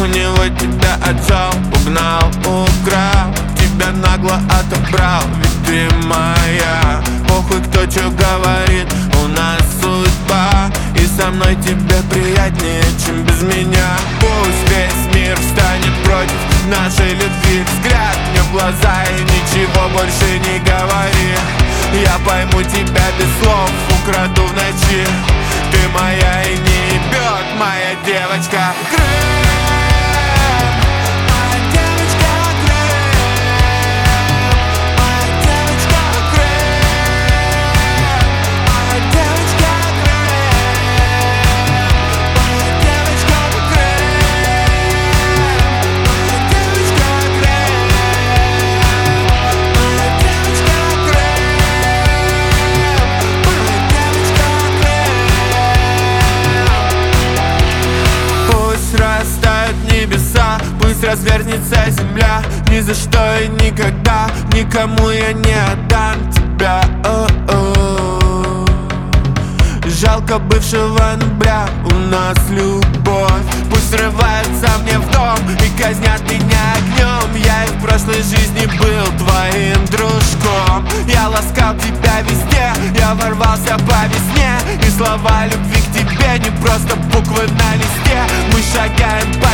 него тебя отжал, угнал, украл, тебя нагло отобрал, ведь ты моя. Похуй, кто чё говорит, у нас судьба, и со мной тебе приятнее, чем без меня. Пусть весь мир встанет против нашей любви. Взгляд мне в глаза и ничего больше не говори. Я пойму тебя без слов, украду в ночи. Ты моя и не ебет, моя девочка. Пусть развернется земля, ни за что и никогда никому я не отдам тебя. Жалко бывшего ноября, у нас любовь. Пусть срываются мне в дом и казнят меня огнем. Я и в прошлой жизни был твоим дружком. Я ласкал тебя везде, я ворвался по весне. И слова любви к тебе не просто буквы на листе. Мы шагаем по